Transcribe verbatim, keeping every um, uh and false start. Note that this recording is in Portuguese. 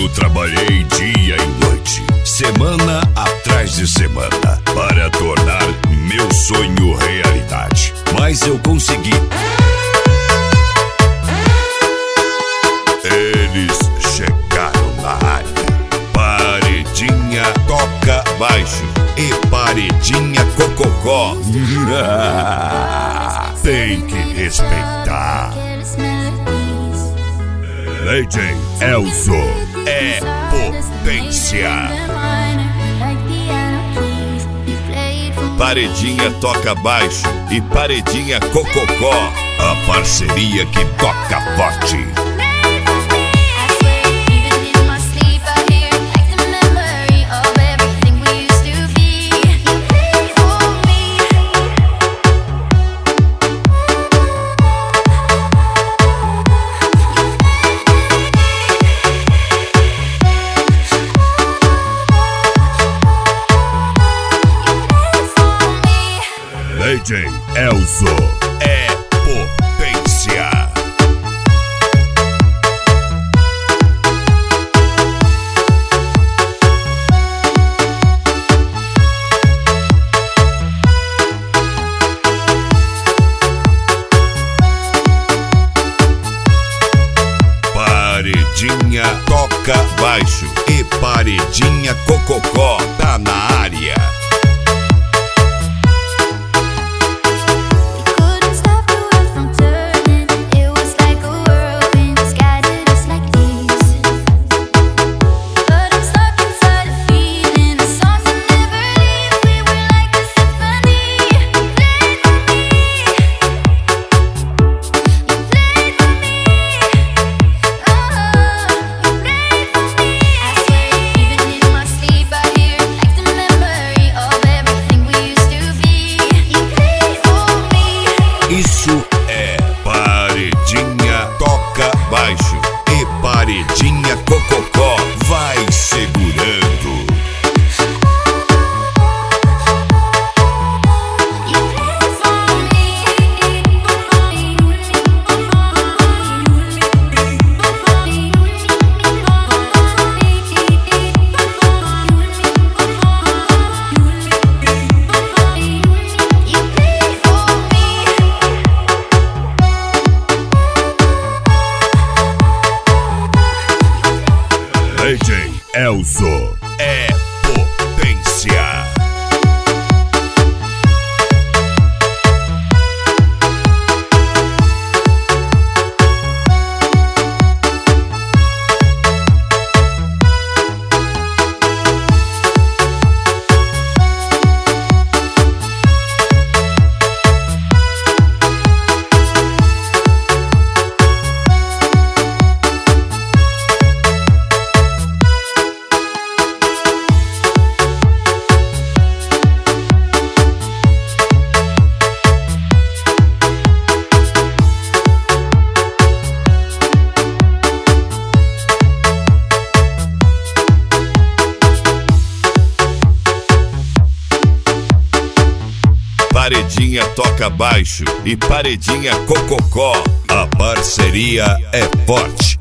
Eu trabalhei dia e noite, semana atrás de semana, para tornar meu sonho realidade. Mas eu consegui. Eles chegaram na área. Paredinha toca baixo e paredinha cococó. Tem que respeitar. D J Elzo é potência. Paredinha toca baixo e paredinha cococó, a parceria que toca forte. D J Elzo é potência. Paredinha toca baixo e paredinha cococó tá na área. Isso é paredinha toca baixo e paredinha cococó. Vai segurando. D J Elzo é potência. Paredinha toca baixo e paredinha cococó, a parceria é forte.